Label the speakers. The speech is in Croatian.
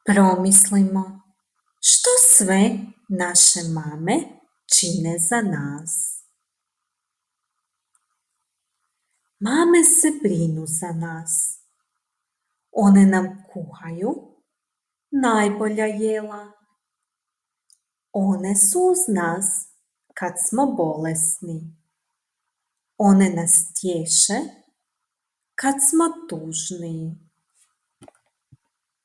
Speaker 1: Promislimo što sve naše mame čine za nas. Mame se brinu za nas. One nam kuhaju najbolja jela. One su uz nas kad smo bolesni. One nas tješe kad smo tužni.